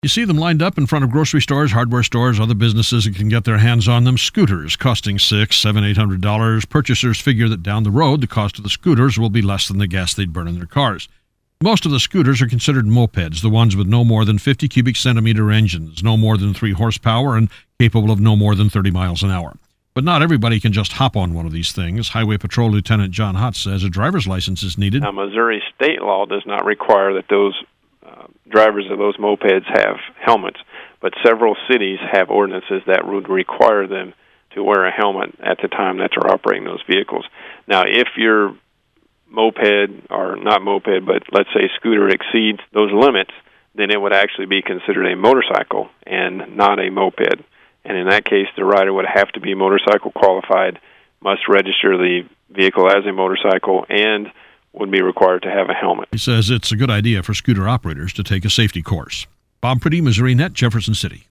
You see them lined up in front of grocery stores, hardware stores, other businesses that can get their hands on them. Scooters costing $600, $700, $800. Purchasers figure that down the road, the cost of the scooters will be less than the gas they'd burn in their cars. Most of the scooters are considered mopeds, the ones with no more than 50 cubic centimeter engines, no more than 3 horsepower, and capable of no more than 30 miles an hour. But not everybody can just hop on one of these things. Highway Patrol Lieutenant John Hutt says a driver's license is needed. Now, Missouri state law does not require that those drivers of those mopeds have helmets, but several cities have ordinances that would require them to wear a helmet at the time that they're operating those vehicles. Now, if your moped, or not moped, but let's say scooter exceeds those limits, then it would actually be considered a motorcycle and not a moped. And in that case, the rider would have to be motorcycle qualified, must register the vehicle as a motorcycle, and would be required to have a helmet. He says it's a good idea for scooter operators to take a safety course. Bob Priddy, Missouri Net, Jefferson City.